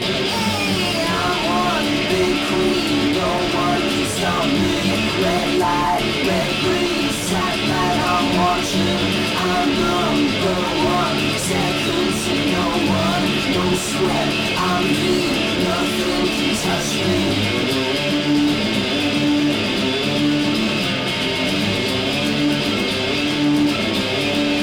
Hey, I wanna be queen, no one can stop me. Red light, red green, satellite, I'm watching. I'm number one, second to no one. No sweat, I'm here, nothing can touch me.